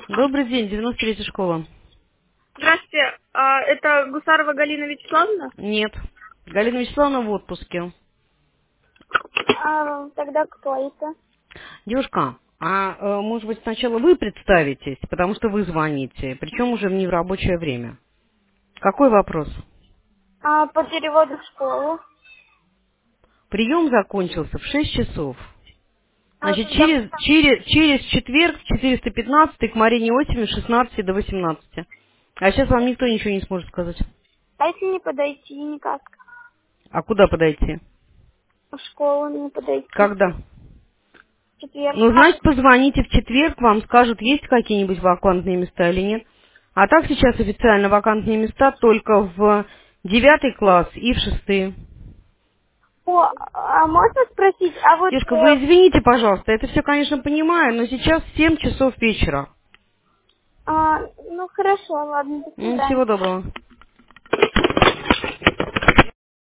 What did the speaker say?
Добрый день, 93-я школа. Здравствуйте, это Гусарова Галина Вячеславовна? Нет. Галина Вячеславовна в отпуске. Тогда кто это? Девушка, может быть сначала вы представитесь, потому что вы звоните, причем уже не в рабочее время. Какой вопрос? По переводу в школу. Прием закончился в 6 часов. Значит, Да. через четверг, 415 к Марине Осиповне с 16 до 18. А сейчас вам никто ничего не сможет сказать. А если не подойти никак? А куда подойти? В школу не подойти. Когда? В четверг. Ну, значит, позвоните в четверг, вам скажут, есть какие-нибудь вакантные места или нет. А так сейчас официально вакантные места только в 9 класс и в 6. Можно спросить, Девушка, вы извините, пожалуйста, это все, конечно, понимаю, но сейчас 7 часов вечера. ну хорошо, ладно, до свидания. Всего доброго.